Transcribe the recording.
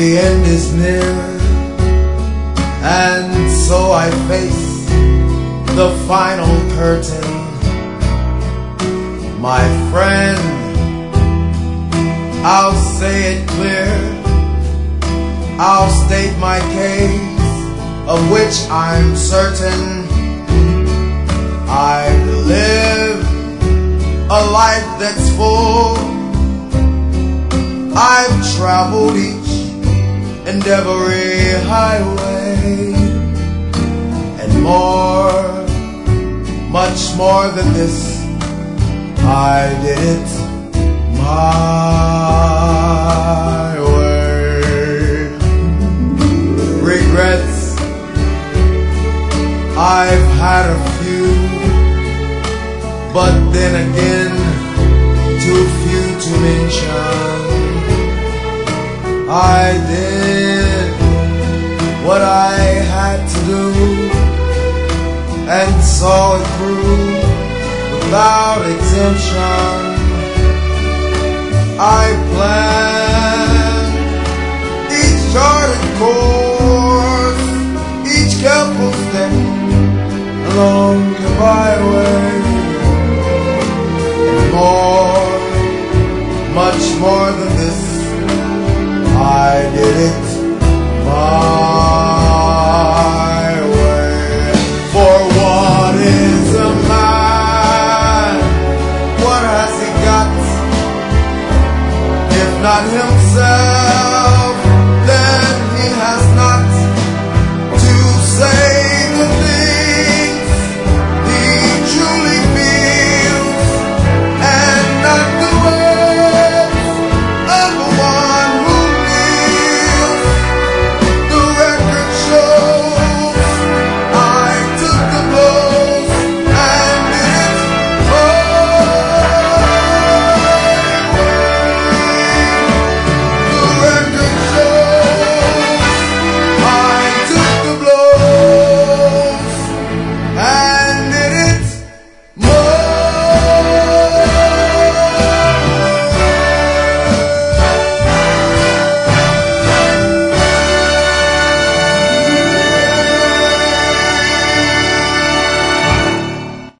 The end is near, and so I face the final curtain. My friend, I'll say it clear, I'll state my case, of which I'm certain. I've lived a life that's full, I've traveled each and every highway, and more, much more than this, I did it my way. Regrets, I've had a few, but then again, too few to mention. I did what I had to do and saw it through without exemption. I planned each charted course, each careful step along the byway, and more, much more than this, I did it